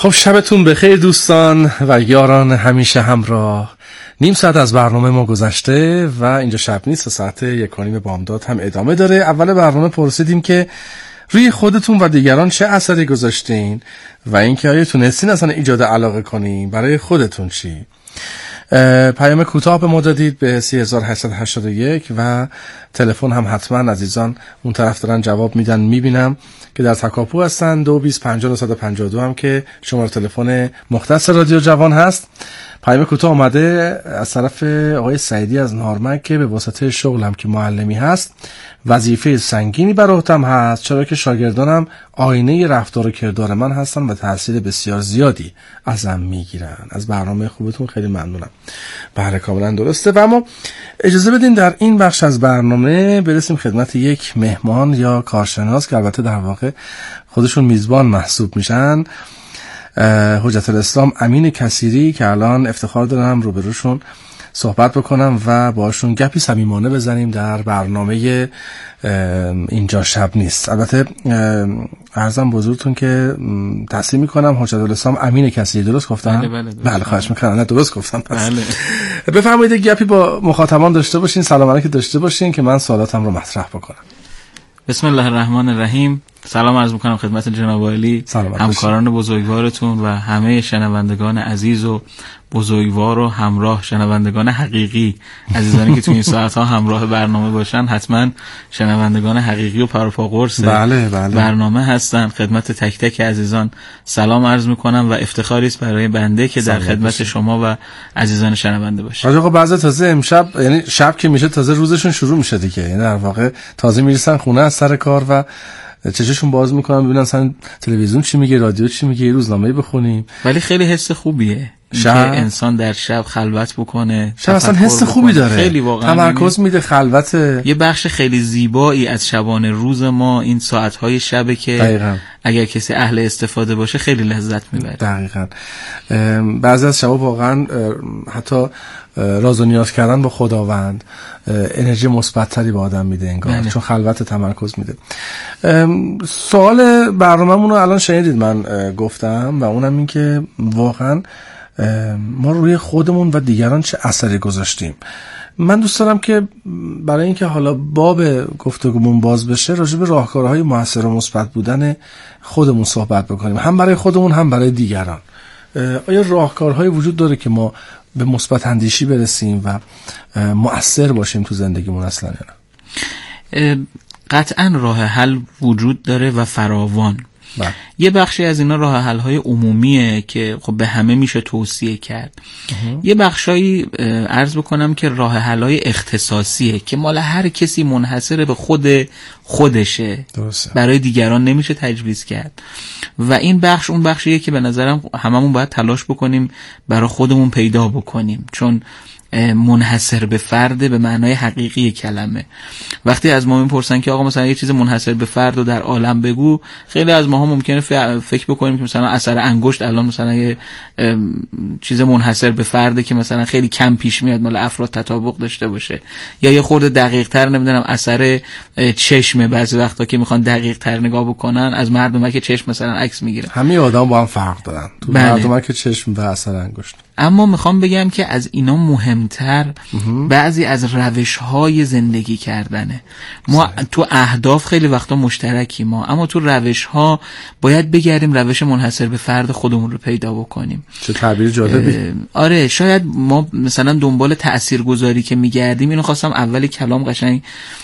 خب شبتون بخیر دوستان و یاران همیشه همراه. نیم ساعت از برنامه ما گذشته و اینجا شب نیست، ساعت 1:30 بامداد هم ادامه داره. اول برنامه پرسیدیم که روی خودتون و دیگران چه اثری گذاشتین و اینکه آیا تونستین اصلا ایجاد علاقه کنین برای خودتون چی. پیام کوتاه به ما دادید به 3881 و تلفن هم حتما عزیزان اون طرف دارن جواب میدن، میبینم که در تکاپو هستن. 2250 هم که شماره تلفن مختص رادیو جوان هست. پیام کوتاه آمده از طرف آقای سعیدی از نارمک که به واسطه شغلم که معلمی هست وظیفه سنگینی بر عهده‌ام هست، چرا که شاگردانم آینه رفتار و کردار من هستن و تحصیل بسیار زیادی ازم میگیرن. از برنامه خوبتون خیلی ممنونم. بله کاملا درسته. و اما اجازه بدین در این بخش از برنامه برسیم خدمت یک مهمان یا کارشناس که البته در واقع خودشون میزبان محسوب میشن، حجت الاسلام امین کثیری، که الان افتخار دارم روبروشون صحبت بکنم و باشون گپی صمیمانه بزنیم در برنامه اینجا شب نیست. البته عرضم بزرگتون که تحصیل میکنم حجت الاسلام امین کثیری، درست گفتم؟ بله خواهش میکنم. نه درست گفتم. بله. بفرمایید گپی با مخاطبان داشته باشین، سلام علیکم داشته باشین که من سوالاتم رو مطرح بکنم. بسم الله الرحمن الرحیم. سلام عرض میکنم خدمت جناب عالی، همکاران بزرگوارتون و همه شنوندگان عزیز و بزرگوار و همراه شنوندگان حقیقی، عزیزانی که تو این ساعت‌ها همراه برنامه باشن حتما شنوندگان حقیقی و پروپا قرص برنامه هستن. خدمت تک تک عزیزان سلام عرض میکنم و افتخاری است برای بنده که در خدمت شما و عزیزان شنونده باشم. آقا بعضی تازه امشب، یعنی شب که میشه تازه روزشون شروع میشه دیگه، یعنی در واقع تازه میرسن خونه از سر کار و چششون باز میکنن ببینن مثلا تلویزیون چی میگه، رادیو چی میگه، روزنامه بخونیم. ولی خیلی حس خوبیه که انسان در شب خلوت بکنه. شب اصلا حس خوبی داره، خیلی واقعا تمرکز میده، خلوت. یه بخش خیلی زیبایی از شبانه روز ما این ساعت‌های شبه که دقیقاً اگر کسی اهل استفاده باشه خیلی لذت میبره. دقیقاً. بعضی از شبا واقعا حتی راز و نیاز کردن با خداوند انرژی مثبت‌تری به آدم میده انگار، چون خلوت تمرکز میده. سوال برنامه‌مون رو الان شنیدید من گفتم و اونم این که واقعا ما روی خودمون و دیگران چه اثری گذاشتیم. من دوست دارم که برای اینکه حالا باب گفتگومون باز بشه راجع به راهکارهای موثر و مثبت بودن خودمون صحبت بکنیم، هم برای خودمون هم برای دیگران. آیا راهکارهایی وجود داره که ما به مثبت اندیشی برسیم و مؤثر باشیم تو زندگیمون اصلا یا نه؟ قطعا راه حل وجود داره و فراوان. یه بخشی از اینا راه حل های عمومیه که خب به همه میشه توصیه کرد. یه بخشایی عرض بکنم که راه حل های اختصاصیه که مال هر کسی منحصر به خودشه، برای دیگران نمیشه تجویز کرد. و این بخش اون بخشیه که به نظرم هممون باید تلاش بکنیم برای خودمون پیدا بکنیم، چون منحصر به فرد به معنای حقیقی کلمه. وقتی از ما میپرسن که آقا مثلا یه چیز منحصر به فرد رو در عالم بگو، خیلی از ماها ممکنه فکر بکنیم که مثلا اثر انگشت الان مثلا یه چیز منحصر به فرده که مثلا خیلی کم پیش میاد مال افراد تطابق داشته باشه، یا یه خورده دقیق تر نمیدونم اثر چشم، بعضی وقتا که میخوان دقیق تر نگاه بکنن از مردمک چشم مثلا عکس میگیرن. همه آدم با هم فرق دارن تو مردمک چشم و اثر انگشت. اما میخوام بگم که از اینا مهمتر بعضی از روش‌های زندگی کردنه. ما تو اهداف خیلی وقتا مشترکیم اما تو روش‌ها باید بگردیم روش منحصر به فرد خودمون رو پیدا بکنیم. چه تعبیر جالبی. آره، شاید ما مثلا دنبال تاثیرگذاری که میگردیم، اینو خواستم اولی کلام قشنگ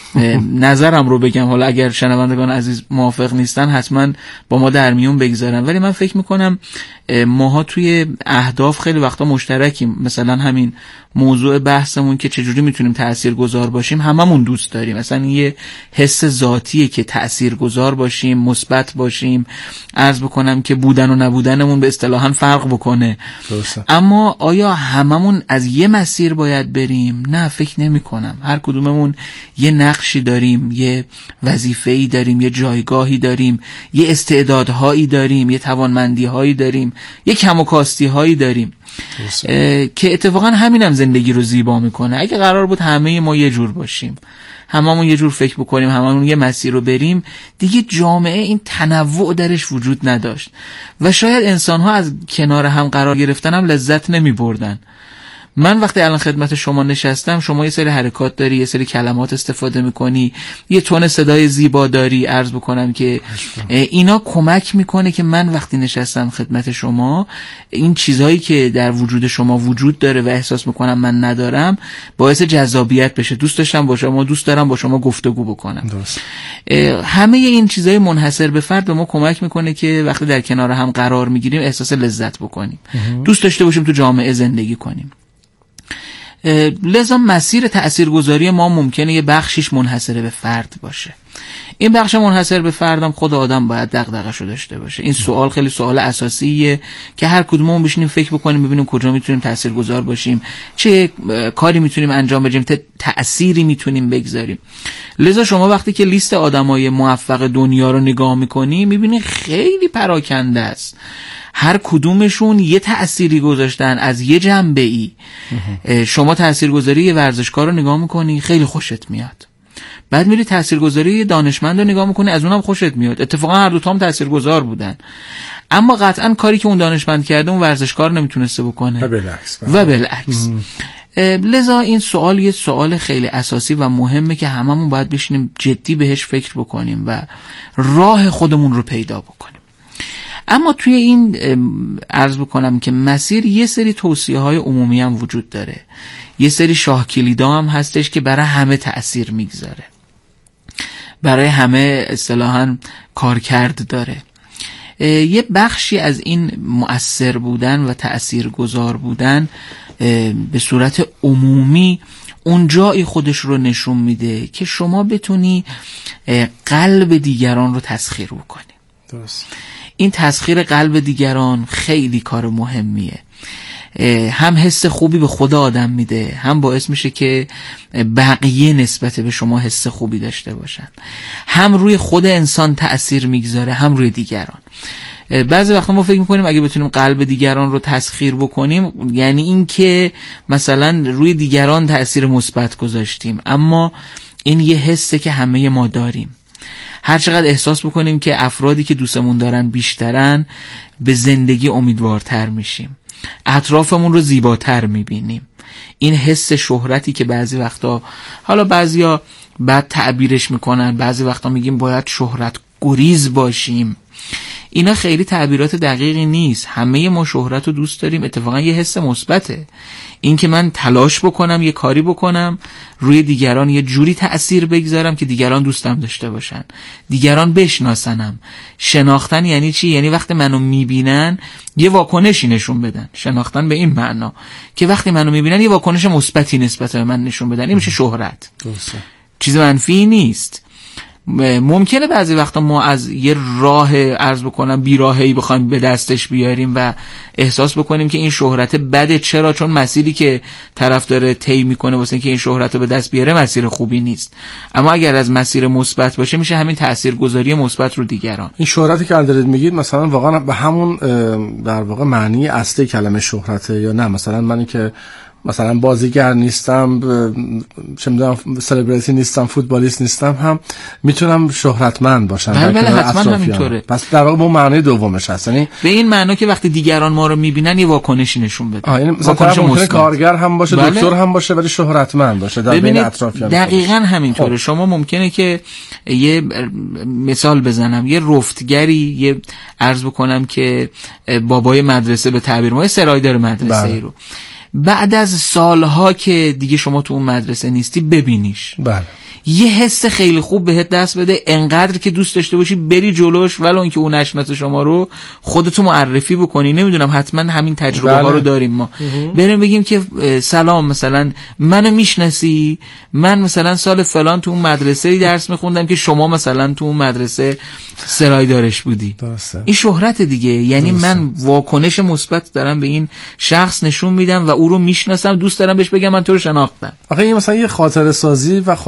نظرم رو بگم، حالا اگر شنوندگان عزیز موافق نیستن حتما با ما در میون بگذارن، ولی من فکر میکنم ماها توی اهداف خیلی وقتا مشترکیم. مثلا همین موضوع بحثمون که چجوری میتونیم تاثیرگذار باشیم هممون دوست داریم، مثلا یه حس ذاتیه که تاثیرگذار باشیم، مثبت باشیم، عرض بکنم که بودن و نبودنمون به اصطلاحاً فرق بکنه. اما آیا هممون از یه مسیر باید بریم؟ نه، فکر نمی کنم. هر کدوممون یه نقشی داریم، یه وظیفه‌ای داریم، یه جایگاهی داریم، یه استعدادهایی داریم، یه توانمندی‌هایی داریم، یه کم و کاستی‌هایی داریم که اتفاقا همینم زندگی رو زیبا میکنه. اگه قرار بود همه ما یه جور باشیم، هممون یه جور فکر بکنیم، هممون یه مسیر رو بریم، دیگه جامعه این تنوع درش وجود نداشت و شاید انسان‌ها از کنار هم قرار گرفتن هم لذت نمی‌بردن. من وقتی الان خدمت شما نشستم، شما یه سری حرکات داری، یه سری کلمات استفاده میکنی، یه تون صدای زیبا داری، عرض بکنم که اینا کمک میکنه که من وقتی نشستم خدمت شما، این چیزهایی که در وجود شما وجود داره و احساس میکنم من ندارم باعث جذابیت بشه، دوست داشتم با شما، دوست دارم با شما گفتگو بکنم. همه این چیزهای منحصر به فرد به ما کمک میکنه که وقتی در کنار هم قرار میگیریم احساس لذت بکنیم، دوست داشته باشیم تو جامعه زندگی کنیم. لذا مسیر تأثیرگذاری ما ممکنه یه بخشیش منحصر به فرد باشه. این بخش منحصر به فردم خود آدم باید دغدغه‌شو داشته باشه. این سوال خیلی سوال اساسیه که هر کدوممون بشینیم فکر بکنیم، ببینیم کجا میتونیم تأثیرگذار باشیم، چه کاری میتونیم انجام بدیم، تأثیری میتونیم بگذاریم. لذا شما وقتی که لیست آدمای موفق دنیا رو نگاه میکنی میبینی خیلی پراکنده است. هر کدومشون یه تأثیری گذاشتن از یه جنبه‌ای. شما تأثیرگذاری یه ورزشکار رو نگاه میکنی خیلی خوشت میاد، بعد میری تأثیرگذاری یه دانشمند رو نگاه میکنی از اونم خوشت میاد. اتفاقا هر دوتا هم تأثیرگذار بودن، اما قطعا کاری که اون دانشمند کرده اون ورزشکار نمیتونسته بکنه و بالعکس. لذا این سوال یه سوال خیلی اساسی و مهمه که هممون باید بشینیم جدی بهش فکر بکنیم و راه خودمون رو پیدا بکنیم. اما توی این عرض بکنم که مسیر یه سری توصیه‌های عمومی هم وجود داره، یه سری شاه کلیدا هم هستش که برای همه تأثیر میگذاره، برای همه اصطلاحاً کارکرد داره. یه بخشی از این مؤثر بودن و تأثیرگذار بودن به صورت عمومی اون جایی خودش رو نشون میده که شما بتونی قلب دیگران رو تسخیر بکنی. درست. این تسخیر قلب دیگران خیلی کار مهمیه. هم حس خوبی به خود آدم میده، هم باعث میشه که بقیه نسبت به شما حس خوبی داشته باشن، هم روی خود انسان تأثیر میگذاره هم روی دیگران. بعضی وقتا ما فکر میکنیم اگه بتونیم قلب دیگران رو تسخیر بکنیم یعنی این که مثلا روی دیگران تأثیر مثبت گذاشتیم، اما این یه حسه که همه ما داریم. هر چقدر احساس بکنیم که افرادی که دوستمون دارن بیشترن، به زندگی امیدوارتر میشیم، اطرافمون رو زیباتر میبینیم. این حس شهرتی که بعضی وقتا، حالا بعضیا بعد تعبیرش میکنن، بعضی وقتا میگیم باید شهرت گریز باشیم، اینا خیلی تعبیرات دقیقی نیست. همه ما شهرت رو دوست داریم، اتفاقا یه حس مثبته. این که من تلاش بکنم یه کاری بکنم روی دیگران یه جوری تأثیر بگذارم که دیگران دوستم داشته باشن، دیگران بشناسنم. شناختن یعنی چی؟ یعنی وقتی منو میبینن یه واکنشی نشون بدن. شناختن به این معنا که وقتی منو میبینن یه واکنش مثبتی نسبت به من نشون بدن. این میشه شهرت. چیز منفی نیست. ممکنه بعضی وقتا ما از یه راه عرض بکنم بیراهی بخوایم به دستش بیاریم و احساس بکنیم که این شهرت بده. چرا؟ چون مسیری که طرف داره طی میکنه واسه اینکه این شهرت رو به دست بیاره مسیر خوبی نیست. اما اگر از مسیر مثبت باشه میشه همین تاثیرگذاری مثبت رو دیگران. این شهرتی که دارید میگید مثلا واقعا به همون در واقع معنی اصلی کلمه شهرته یا نه؟ مثلا من که مثلا بازیگر نیستم، چه میدونم سلبریتی نیستم، فوتبالیست نیستم، هم میتونم شهرتمند باشم. بله حتما همینطوره. پس در واقع اون معنی دومش هست، یعنی به این معنا که وقتی دیگران ما رو میبینن یه واکنشی نشون بده. یعنی مثلا ممکنه کارگر هم باشه، دکتر هم باشه، ولی شهرتمند باشه در بین اطرافیان. دقیقاً همینطوره. شما ممکنه که یه مثال بزنم، یه رفتگری، یه عرض بکنم که بابای مدرسه به تعبیر ما سرایدار مدرسه ای رو بعد از سالها که دیگه شما تو اون مدرسه نیستی ببینیش، بله، یه حس خیلی خوب بهت دست بده، انقدر که دوست داشته باشی بری جلوش، ولو اینکه اون نشناسه شما رو، خودتو معرفی بکنی. نمیدونم حتما همین تجربه ها رو داریم ما. بریم بگیم که سلام، مثلا منو میشناسی؟ من مثلا سال فلان تو اون مدرسه درس میخوندم که شما مثلا تو اون مدرسه سرایدارش بودی. درسته. این شهرت دیگه. یعنی درسته. من واکنش مثبت دارم به این شخص نشون میدم و او رو میشناسم، دوست دارم بهش بگم من تو رو شناختم. آخه این مثلا یه خاطره سازی و خاطره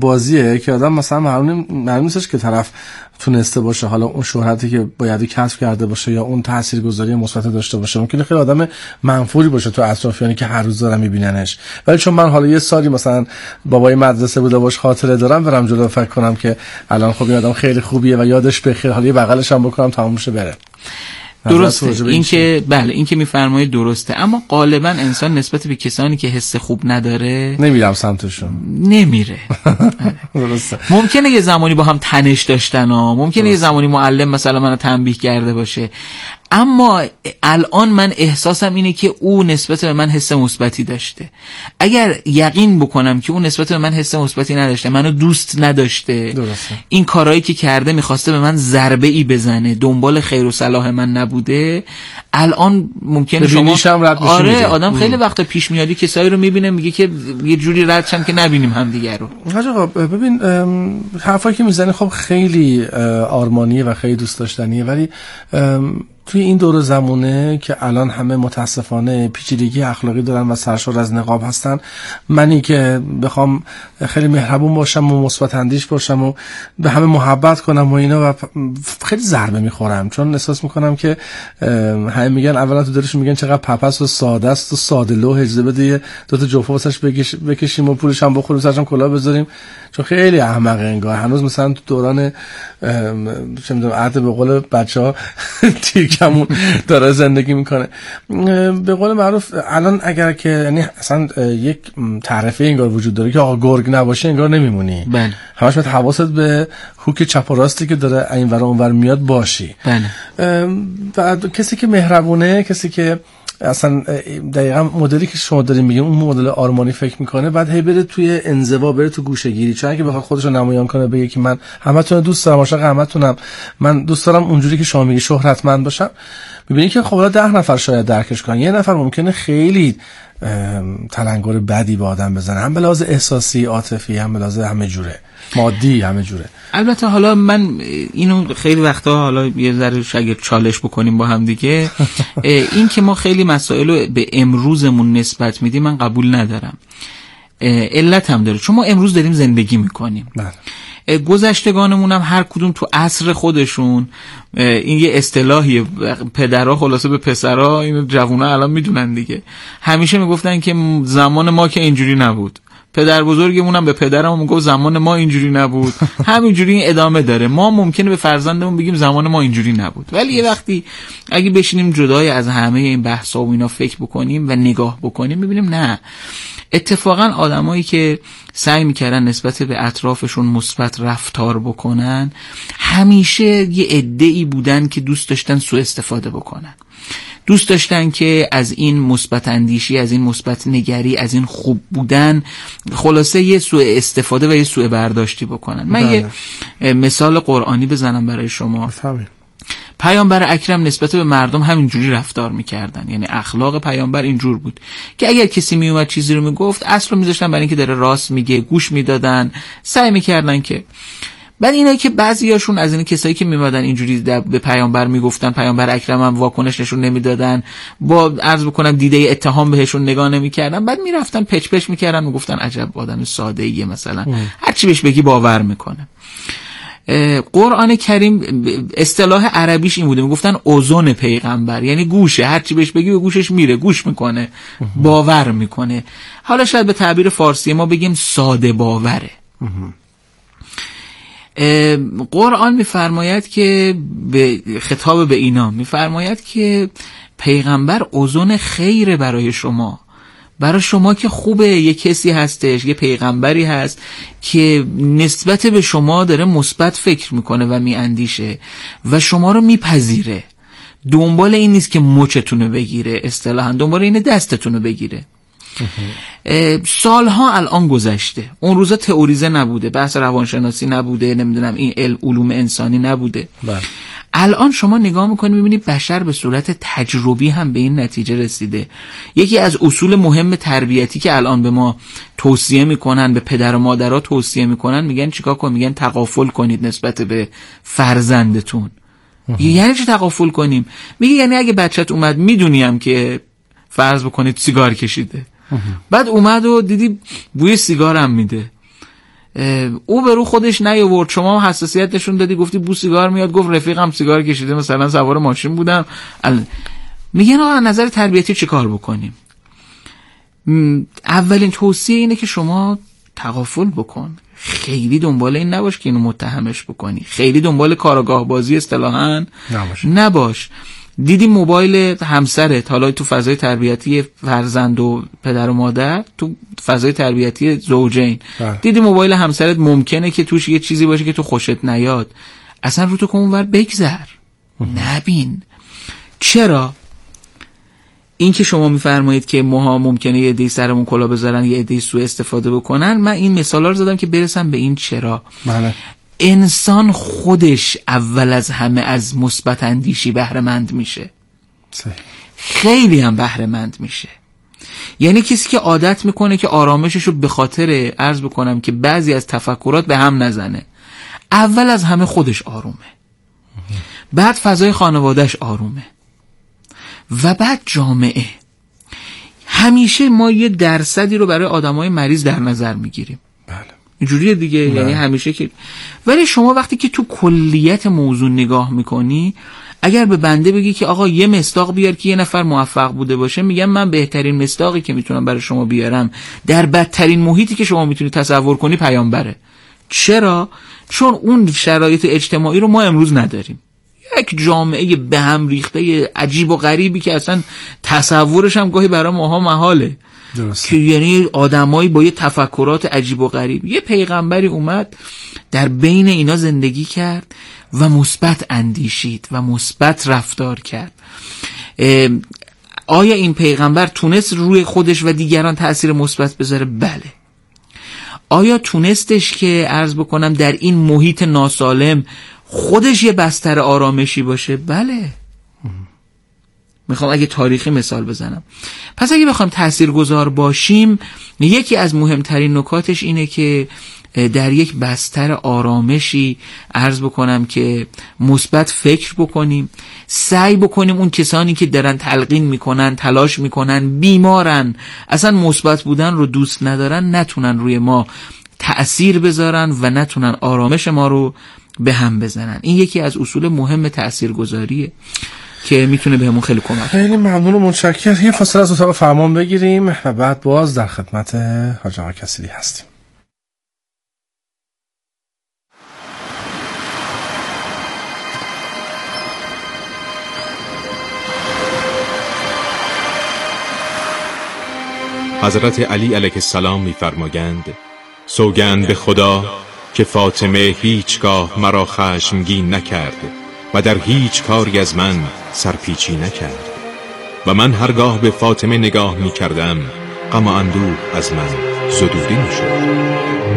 بازیه که آدم مثلا معلوم نیستش که طرف تونسته باشه حالا اون شهرتی که باید کسب کرده باشه یا اون تاثیرگذاری مثبت داشته باشه. ممکنه خیلی آدم منفوری باشه تو اطرافیانی که هر روز دارن میبیننش، ولی چون من حالا یه سالی مثلا بابای مدرسه بوده باش خاطره دارم، برم جلو فکر کنم که الان خب این آدم خیلی خوبیه و یادش بخیر، حالا یه بغلش هم بکنم تموم شه بره. درسته این که بله این که میفرمایید درسته، اما غالبا انسان نسبت به کسانی که حس خوب نداره نمیرم سمتشون، نمیره. درسته. ممکنه یه زمانی با هم تنش داشتن ها، ممکنه یه زمانی معلم مثلا منو تنبیه کرده باشه، اما الان من احساسم اینه که او نسبت به من حس مثبتی داشته. اگر یقین بکنم که او نسبت به من حس مثبتی نداشته، منو دوست نداشته، درسته. این کارهایی که کرده میخواسته به من ضربه ای بزنه، دنبال خیر و صلاح من نبوده، الان ممکنه شما آدم خیلی وقت پیش میادی کسایی رو میبینه میگه که یه جوری رد شم که نبینیم همدیگه رو. حاج آقا ببین حرفایی که میزنی خب خیلی آرمانیه و خیلی دوست داشتنیه، ولی توی این دور زمونه که الان همه متاسفانه پیچیدگی اخلاقی دارن و سرشار از نقاب هستن، منی که بخوام خیلی مهربون باشم و مثبت اندیش باشم و به همه محبت کنم و اینا، و خیلی ضربه میخورم، چون احساس میکنم که همه میگن اولا تو دلشون میگن چقدر پپس و ساده است و ساده لو، اجازه بده دو تا جفا واسش بکشیم و پولش هم بخوریم، سرش هم کلاه بذاریم، چون خیلی احمقه انگار هنوز مثلا تو دوران چه میدونم عهد به قول بچه‌ها تیکمون داره زندگی میکنه. به قول معروف الان اگر که یعنی اصلا یک تعرفه انگار وجود داره که آقا گرگ نباشه انگار نمیمونی. بله. همش باید حواست به هوک چپ و راستی که داره این ور اون ور میاد باشی. بله. و کسی که مهربونه، کسی که اصلا دقیقاً مدلی که شما دارین میگین اون مدل آرمانی فکر میکنه، بعد هی بره توی انزوا، بره تو گوشه‌گیری، چون اگه بخواد خودش رو نمایان کنه بگه که من همتون دوست دارم، عاشق همتونم، من دوست دارم اونجوری که شما میگی شهرتمند باشم، میبینی که خب 10 نفر شاید درکش کنن، یه نفر ممکنه خیلی تلنگر بدی به آدم بزنه، هم به لحاظ احساسی، عاطفی، هم به لحاظ همه جوره، مادی، همه جوره. البته حالا من اینو خیلی وقتا حالا یه ذره شاید چالش بکنیم با هم دیگه، این که ما خیلی مسائل رو به امروزمون نسبت میدیم من قبول ندارم. علت هم داره، چون ما امروز داریم زندگی میکنیم. گذشتگانمون هم هر کدوم تو عصر خودشون، این یه اصطلاحیه، پدرها خلاصه به پسرها، این جوونا الان میدونن دیگه، همیشه میگفتن که زمان ما که اینجوری نبود، پدر بزرگمون هم به پدرمون میگفت زمان ما اینجوری نبود، همینجوری این ادامه داره. ما ممکنه به فرزندمون بگیم زمان ما اینجوری نبود، ولی یه وقتی اگه بشینیم جدای از همه این بحثا و اینا فکر بکنیم و نگاه بکنیم، میبینیم نه، اتفاقا آدمایی که سعی میکردن نسبت به اطرافشون مثبت رفتار بکنن، همیشه یه عده‌ای بودن که دوست داشتن سوء استفاده بکنن، دوست داشتن که از این مثبت اندیشی، از این مثبت نگری، از این خوب بودن، خلاصه یه سوء استفاده و یه سوء برداشتی بکنن. من یه مثال قرآنی بزنم برای شما. پیامبر اکرم نسبت به مردم همینجوری رفتار میکردن، یعنی اخلاق پیامبر اینجور بود که اگر کسی میومد چیزی رو میگفت، اصل رو میذاشتن برای اینکه داره راست میگه، گوش میدادن، سعی میکردن که بعد اینایی که بعضیاشون از این کسایی که میمدن اینجوری به پیامبر میگفتن، پیامبر اکرم هم واکنش نشون نمیدادن، با عرض بکنم دیده اتهام بهشون نگاه نمیکردن، بعد میرفتن پچ پچ میکردن، میگفتن عجب آدم ساده ایه، مثلا هر چی بهش بگی باور میکنه. قرآن کریم اصطلاح عربیش این بوده، میگفتن اذن پیغمبر، یعنی گوشه، هر چی بهش بگی به گوشش میره، گوش میکنه، باور میکنه. حالا شاید به تعبیر فارسی ما بگیم ساده باوره. قرآن میفرماید که به خطاب به اینا میفرماید که پیغمبر اذن خیره برای شما، برای شما که خوبه، یه کسی هستش، یه پیغمبری هست که نسبت به شما داره مثبت فکر میکنه و میاندیشه و شما رو میپذیره، دنبال این نیست که مچتونو بگیره، اصطلاحاً دنبال اینه دستتونو بگیره. سالها الان گذشته، اون روزا تئوریزه نبوده، بحث روانشناسی نبوده، نمیدونم این علوم انسانی نبوده. الان شما نگاه میکنی میبینی بشر به صورت تجربی هم به این نتیجه رسیده. یکی از اصول مهم تربیتی که الان به ما توصیه میکنن، به پدر و مادرها توصیه میکنن، میگن چیکار کن؟ میگن تغافل کنید نسبت به فرزندتون. یعنی چی تغافل کنیم؟ میگه یعنی اگه بچت اومد، میدونیم که فرض بکنید سیگار کشیده، بعد اومد و دیدی بوی سیگار هم میده، او به رو خودش نیاورد، شما حساسیت نشون دادی، گفتی بو سیگار میاد، گفت رفیقم سیگار کشیده، مثلا سوار ماشین بودم. میگن آقا نظر تربیتی چه کار بکنیم؟ اولین توصیه اینه که شما تغافل بکن، خیلی دنبال این نباش که اینو متهمش بکنی، خیلی دنبال کاراگاه بازی اصطلاحاً نباش. دیدی موبایل همسرت، حالا تو فضای تربیتی فرزند و پدر و مادر، تو فضای تربیتی زوجین، دیدی موبایل همسرت ممکنه که توش یه چیزی باشه که تو خوشت نیاد، اصلا رو تو که اونور بگذر، نبین. چرا؟ این که شما میفرمایید که ماها ممکنه یه عده‌ای سرمون کلا بذارن، یه عده‌ای سوء استفاده بکنن، من این مثالا رو زدم که برسم به این چرا. بله. انسان خودش اول از همه از مثبت اندیشی بهره مند میشه. خیلی هم بهره مند میشه. یعنی کسی که عادت میکنه که آرامشش رو به خاطر عرض بکنم که بعضی از تفکرات به هم نزنه، اول از همه خودش آرومه، بعد فضای خانوادهش آرومه و بعد جامعه. همیشه ما یه درصدی رو برای آدمای مریض در نظر میگیریم. بله. اینجوریه دیگه. یعنی همیشه که، ولی شما وقتی که تو کلیت موضوع نگاه میکنی، اگر به بنده بگی که آقا یه مصداق بیار که یه نفر موفق بوده باشه، میگم من بهترین مصداقی که میتونم برای شما بیارم در بدترین محیطی که شما میتونی تصور کنی پیامبره. چرا؟ چون اون شرایط اجتماعی رو ما امروز نداریم. یک جامعه به هم ریخته عجیب و غریبی که اصلا تصورش هم گاهی برای ماها محاله. درسته. که یعنی آدمایی با یه تفکرات عجیب و غریب. یه پیغمبری اومد در بین اینا زندگی کرد و مثبت اندیشید و مثبت رفتار کرد. آیا این پیغمبر تونست روی خودش و دیگران تأثیر مثبت بذاره؟ بله. آیا تونستش که عرض بکنم در این محیط ناسالم خودش یه بستر آرامشی باشه؟ بله. میخوام اگه تاریخی مثال بزنم. پس اگه بخوایم تاثیرگذار باشیم، یکی از مهمترین نکاتش اینه که در یک بستر آرامشی عرض بکنم که مثبت فکر بکنیم، سعی بکنیم اون کسانی که دارن تلقین میکنن، تلاش میکنن، بیمارن، اصلا مثبت بودن رو دوست ندارن، نتونن روی ما تأثیر بذارن و نتونن آرامش ما رو به هم بزنن. این یکی از اصول مهم تاثیرگذاریه که میتونه بهمون خیلی کمک کنه. خیلی ممنون و متشکرم. یه فاصله از اتاق فرمان بگیریم و بعد باز در خدمت حاج آقا کسیری هستیم. حضرت علی علیه السلام می‌فرمایند: سوگند به خدا که فاطمه هیچگاه مرا خشمگین نکرد و در هیچ کاری از من سرپیچی نکرد و من هرگاه به فاطمه نگاه می‌کردم غم و اندوه از من زدوده می‌شد.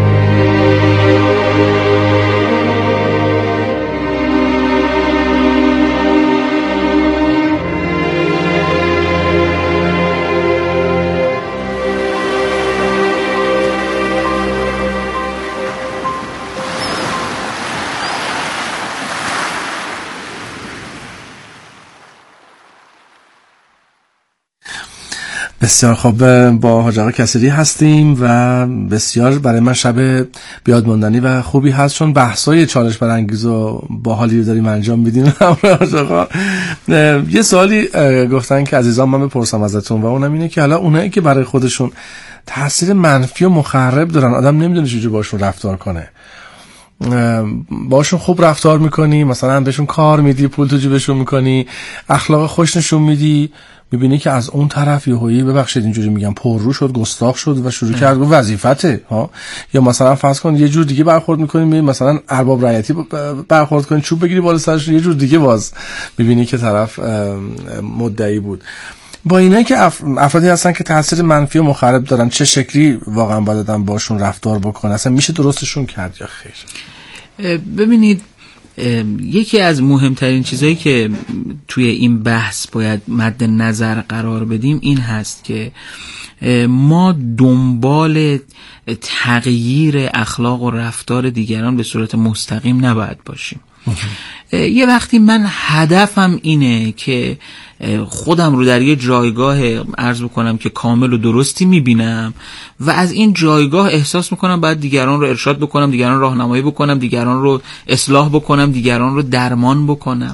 بسیار خوب، با حاج آقا کسیری هستیم و بسیار برای من شب بیادماندنی و خوبی هست، چون بحثای چالش برانگیز و باحالی رو داریم انجام میدیم. حاج آقا یه سوالی گفتن که عزیزان من بپرسم ازتون و اونم اینه که حالا اونایی که برای خودشون تاثیر منفی و مخرب دارن، آدم نمیدونه چجوری باشون رفتار کنه، باشون خوب رفتار میکنی، مثلا بهشون کار میدی، پول تو جیبشون میکنی، اخلاق خوش نشون میدی، میبینی که از اون طرف یهویی ببخشید اینجوری میگم پررو شد، گستاخ شد و شروع کرد گفت وظیفته ها. یا مثلا فرض کن یه جور دیگه برخورد میکنی، مثلا ارباب رعیتی برخورد کنی، چوب بگیری بالا سرش، یه جور دیگه باز میبینی که طرف مدعی بود. با اینایی که افرادی هستن که تاثیر منفی و مخرب دارن، چه شکلی واقعا باید آدم باشون رفتار بکنه؟ اصلا میشه درستشون کرد یا خیر؟ ببینید، یکی از مهمترین چیزایی که توی این بحث باید مد نظر قرار بدیم این هست که ما دنبال تغییر اخلاق و رفتار دیگران به صورت مستقیم نباید باشیم. یه وقتی من هدفم اینه که خودم رو در یه جایگاه عرض بکنم که کامل و درستی میبینم و از این جایگاه احساس میکنم باید دیگران رو ارشاد بکنم، دیگران راهنمایی بکنم، دیگران رو اصلاح بکنم، دیگران رو درمان بکنم.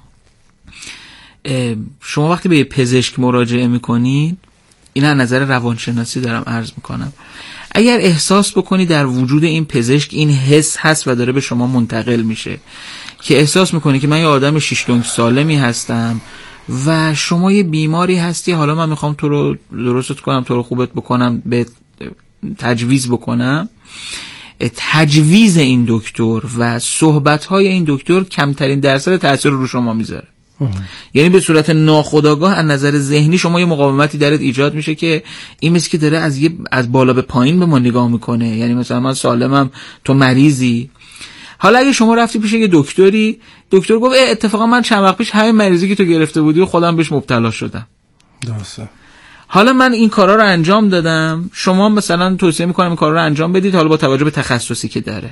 شما وقتی به یه پزشک مراجعه میکنید، این از نظر روانشناسی دارم عرض میکنم، اگر احساس بکنی در وجود این پزشک این حس هست و داره به شما منتقل میشه که احساس میکنی که من یه آدم 6 سالمی هستم و شما یه بیماری هستی، حالا من میخوام تو رو درستت کنم، تو رو خوبت بکنم، به تجویز بکنم، تجویز این دکتر و صحبت‌های این دکتر کمترین درصد تأثیر رو شما میذاره. یعنی به صورت ناخودآگاه از نظر ذهنی شما یه مقاومتی درت ایجاد میشه که این مثل که داره از بالا به پایین به ما نگاه میکنه. یعنی مثلا من سالمم، تو مریضی. حالا اگه شما رفتی پیش یه دکتری، دکتر گفت اتفاقا من چند وقت پیش همین مریضی که تو گرفته بودی و خودم بهش مبتلا شدم. درسته. حالا من این کارا رو انجام دادم، شما مثلا توصیه میکنم این کارا رو انجام بدید، حالا با توجه به تخصصی که داره.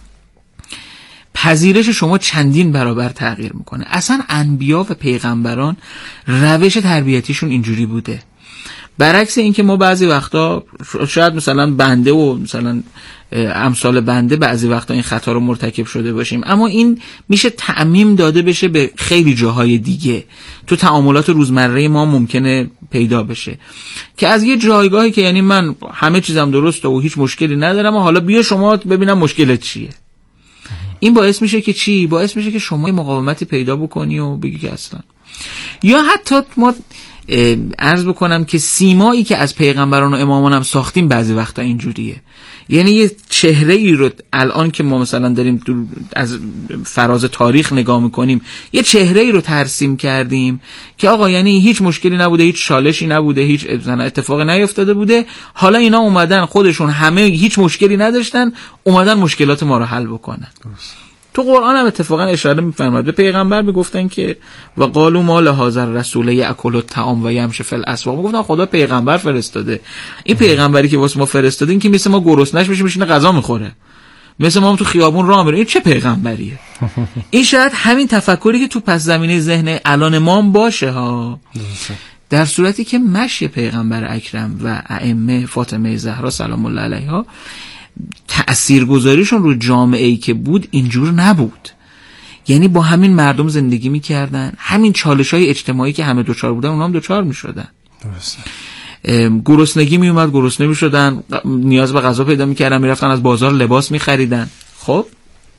پذیرش شما چندین برابر تغییر میکنه. اصلا انبیا و پیغمبران روش تربیتیشون اینجوری بوده. برعکس این که ما بعضی وقتا شاید مثلا بنده و مثلا امثال بنده بعضی وقتا این خطا رو مرتکب شده باشیم، اما این میشه تعمیم داده بشه به خیلی جاهای دیگه، تو تعاملات روزمره ما ممکنه پیدا بشه که از یه جایگاهی که یعنی من همه چیزم درسته و هیچ مشکلی ندارم و حالا بیا شما ببینم مشکلت چیه. این باعث میشه که چی؟ باعث میشه که شما مقاومتی پیدا بکنی و بگی که اصلا، یا حتی ما عرض بکنم که سیمایی که از پیغمبران و امامان هم ساختیم بعضی وقتا اینجوریه. یعنی یه چهره ای رو الان که ما مثلا داریم از فراز تاریخ نگاه میکنیم، یه چهره ای رو ترسیم کردیم که آقا یعنی هیچ مشکلی نبوده، هیچ چالشی نبوده، هیچ اتفاقی نیفتاده بوده، حالا اینا اومدن خودشون همه هیچ مشکلی نداشتن، اومدن مشکلات ما رو حل بکنن. تو قرآن هم اتفاقا اشاره می‌فرماد به پیغمبر میگفتن که و قالوا ما لهذا الرسول یاکل الطعام و یمشی فی الاسواق. میگفتن خدا پیغمبر فرستاده، این پیغمبری که واسه ما فرستاده این که مثل ما گرسنه‌اش میشه میشینه غذا میخوره، مثل ما هم تو خیابون راه میره، این چه پیغمبریه؟ این شاید همین تفکری که تو پس زمینه ذهن الان ما باشه ها، در صورتی که مشی پیغمبر اکرم و ائمه فاطمه زهرا سلام الله علیها تأثیرگذاریشون رو جامعه‌ای که بود اینجور نبود. یعنی با همین مردم زندگی می‌کردن، همین چالش‌های اجتماعی که همه دوچار بودن اونا هم دوچار می‌شدن. گرسنگی میومد، گرسنه می‌شدن، نیاز به غذا پیدا می‌کردن، می‌رفتن از بازار لباس می‌خریدن. خب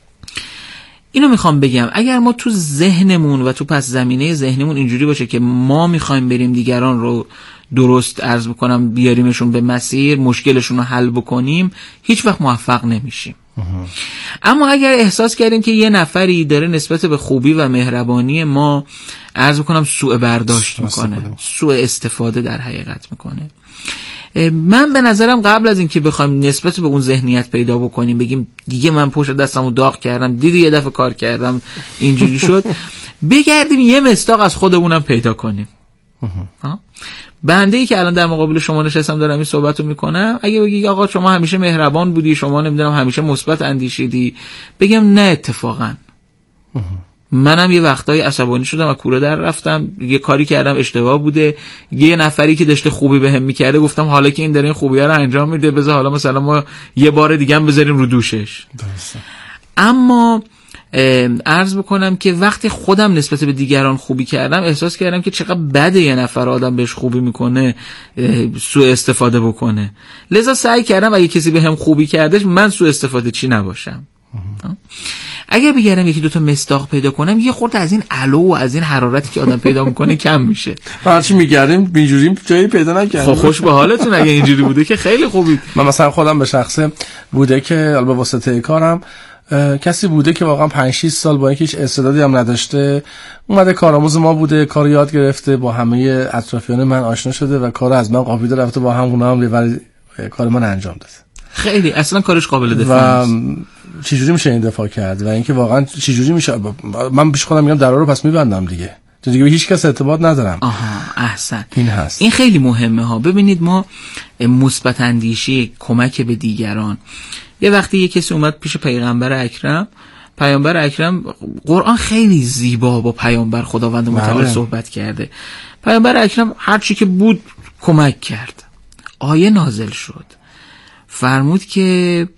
اینو میخوام بگم، اگر ما تو ذهنمون و تو پس زمینه ذهنمون اینجوری باشه که ما میخوایم بریم دیگران رو درست عرض بکنم بیاریمشون به مسیر، مشکلشون رو حل بکنیم، هیچ وقت موفق نمیشیم. اما اگر احساس کردیم که یه نفری داره نسبت به خوبی و مهربانی ما عرض بکنم سوء برداشت میکنه، سوء استفاده در حقیقت میکنه، من به نظرم قبل از اینکه بخوایم نسبت به اون ذهنیت پیدا بکنیم بگیم دیگه من پشت دستمو داغ کردم، دیدی یه دفعه کار کردم اینجوری شد، بگردیم یه مصداق از خودمونم پیدا کنیم. بنده ای که الان در مقابل شما نشستم دارم این صحبتو میکنم، اگه بگی آقا شما همیشه مهربان بودی، شما نمیدونم همیشه مثبت اندیشیدی، بگم نه اتفاقا منم یه وقتایی عصبانی شدم و کوره در رفتم، یه کاری کردم اشتباه بوده، یه نفری که داشته خوبی بهم میکرده گفتم حالا که این داره این خوبیه رو انجام میده بذار حالا مثلا ما یه بار دیگه هم بذاریم رو دوشش. اما عرض بکنم که وقتی خودم نسبت به دیگران خوبی کردم احساس کردم که چقدر بده یه نفر آدم بهش خوبی میکنه سوء استفاده بکنه، لذا سعی کردم اگه کسی بهم خوبی کردش من سوء استفاده چی نباشم. اگر بگردم یکی دوتا مصداق پیدا کنم یه خورده از این علو و از این حرارتی که آدم پیدا میکنه کم میشه. هرچی میگردیم اینجوری جایی پیدا نکردیم. خب خوش به حالتون اگه اینجوری بوده که خیلی خوبی. من مثلا خودم به شخصه بوده که البته واسطه کارم کسی بوده که واقعا 5-6 سال با اینکه هیچ استعدادی هم نداشته اومده کارآموز ما بوده، کار یاد گرفته، با همه اطرافیان من آشنا شده و کار از من قاپیده رفته، با همونا هم کار من انجام داده. خیلی اصلا کارش قابل دفاع و چجوری میشه این دفاع کرد و اینکه واقعا چجوری میشه، من پیش خودم میگم درا رو پس میبندم دیگه به هیچ کس ارتباط ندارم. احسن، این هست، این خیلی مهمه ها. ببینید ما مثبت اندیشی، کمک به دیگران، یه وقتی یه کسی اومد پیش پیغمبر اکرم پیامبر اکرم، قرآن خیلی زیبا با پیامبر خداوند متعال صحبت کرده. پیامبر اکرم هر چی که بود کمک کرد. آیه نازل شد فرمود که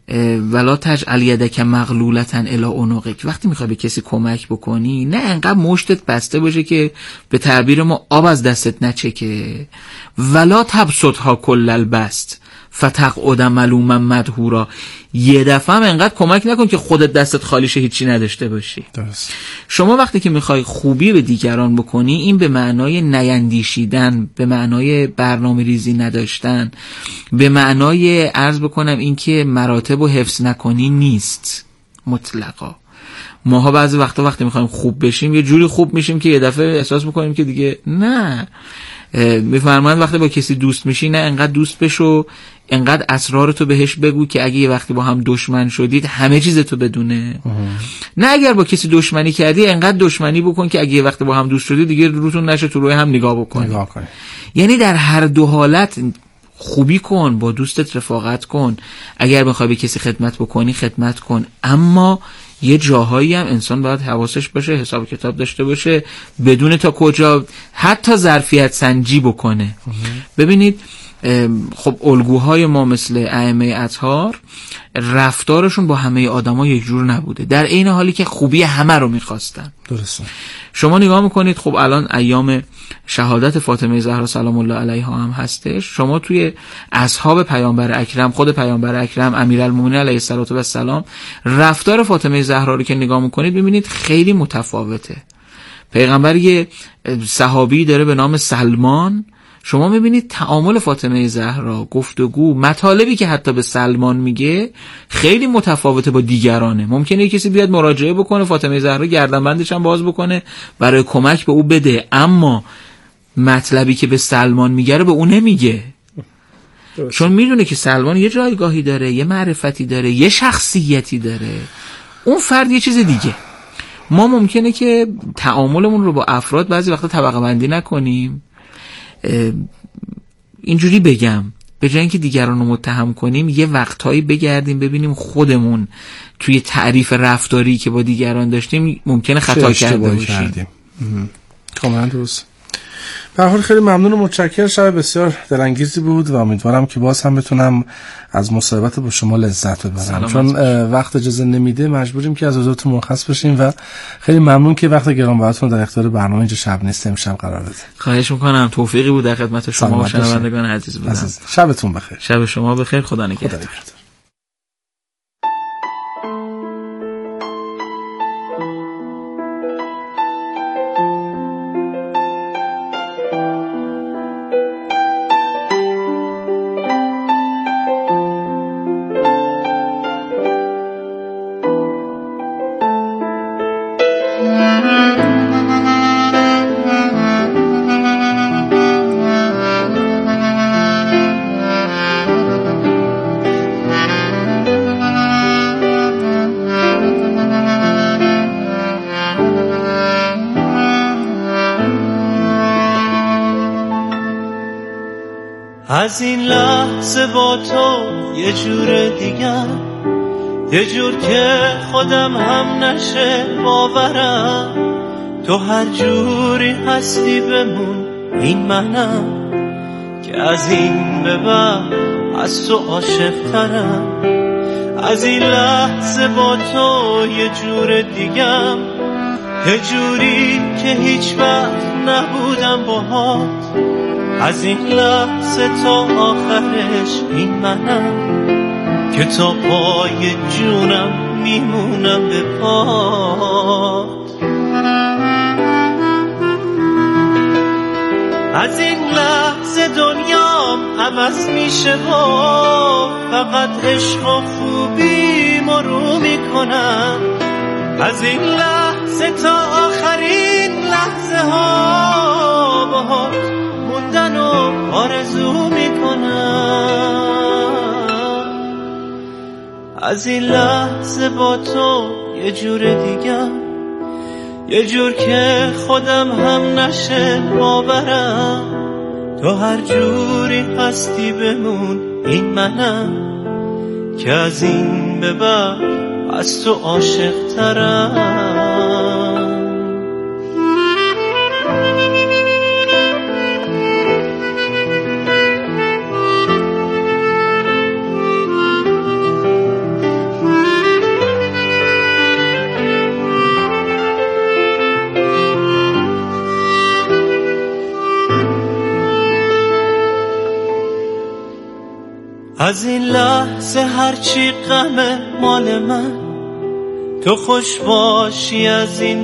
ولا تجعل یدک مغلولة الی عنقک، وقتی میخوای به کسی کمک بکنی نه انقدر مشتت بسته باشه که به تعبیر ما آب از دستت نچکه، ولا تبسطها کل البسط فتقعد ملوما مدحورا، یه دفعه هم انقدر کمک نکن که خودت دستت خالی شه هیچی نداشته باشی. درست. شما وقتی که میخوای خوبی به دیگران بکنی، این به معنای نیندیشیدن، به معنای برنامه ریزی نداشتن، به معنای عرض بکنم این که مراتب و حفظ نکنی نیست مطلقا. ماها بعضی وقتا وقتی میخوایم خوب بشیم یه جوری خوب میشیم که یه دفعه احساس میکنیم که دیگه نه. میفرمایند وقتی با کسی دوست میشی نه انقدر دوست بشو، انقدر اسرارتو بهش بگو که اگه یه وقتی با هم دشمن شدید همه چیزتو بدونه. نه اگر با کسی دشمنی کردی انقدر دشمنی بکن که اگه یه وقتی با هم دوست شدید دیگه روتون نشه تو روی هم نگاه بکنی. یعنی در هر دو حالت خوبی کن، با دوستت رفاقت کن، اگر بخوای به کسی خدمت بکنی خدمت کن، اما یه جاهایی هم انسان باید حواسش باشه، حساب کتاب داشته باشه، بدون تا کجا حتی ظرفیت سنجی بکنه. ببینید خب الگوهای ما مثل ائمه اطهار رفتارشون با همه آدما یک جور نبوده، در عین حالی که خوبی همه رو میخواستن. درسته. شما نگاه میکنید خب الان ایام شهادت فاطمه زهرا سلام الله علیها هم هستش، شما توی اصحاب پیامبر اکرم، خود پیامبر اکرم امیرالمومنین علیه السلام، رفتار فاطمه زهرا رو که نگاه میکنید ببینید خیلی متفاوته. پیغمبر یه صحابی داره به نام سلمان، شما میبینید تعامل فاطمه زهرا، گفتگو، مطالبی که حتی به سلمان میگه خیلی متفاوته با دیگرانه. ممکنه کسی بیاد مراجعه بکنه، فاطمه زهرا گردنبندش هم باز بکنه برای کمک به او بده، اما مطلبی که به سلمان میگه رو به او نمیگه. چون میدونه که سلمان یه جایگاهی داره، یه معرفتی داره، یه شخصیتی داره، اون فرد یه چیز دیگه. ما ممکنه که تعاملمون رو با افراد بعضی وقتا طبقه بندی نکنیم، اینجوری بگم، به جای اینکه دیگران رو متهم کنیم یه وقتهایی بگردیم ببینیم خودمون توی تعریف رفتاری که با دیگران داشتیم ممکنه خطا کرده باشیم. کاملا درست. به هر حال خیلی ممنون و متشکرم. شب بسیار دلانگیزی بود و امیدوارم که باز هم بتونم از مصاحبت با شما لذت ببرم، چون وقت اجازه نمیده مجبوریم که از حضورتون مرخص بشیم و خیلی ممنون که وقت گرانبهاتون در اختیار برنامه اینجا شب نیست امشب قرار بده. خواهش میکنم، توفیقی بود در خدمت شما و شنوندگان عزیز بودم. شبتون بخیر. شب شما بخیر. خدا نگهدار. از این لحظه با تو یه جور دیگر، یه جور که خودم هم نشه باورم، تو هر جوری هستی بمون، این منم که از این به بعد از تو عاشق‌ترم. از این لحظه با تو یه جور دیگم، یه جوری که هیچ وقت نبودم باهات، از این لحظه تا آخرش این منم که تا پای جونم میمونم به پات. از این لحظه دنیام عوض میشه و فقط عشق و خوبی مرو میکنم. از این لحظه تا آخرین لحظه ها باهات موندن و آرزو میکنم. از این لحظه با تو یه جور دیگه، یه جور که خودم هم نشه باورم، تو هر جوری هستی بمون، این منم که از این به بعد از تو عاشق ترم. از این لحظه هرچی غم مال من، تو خوش باشی از این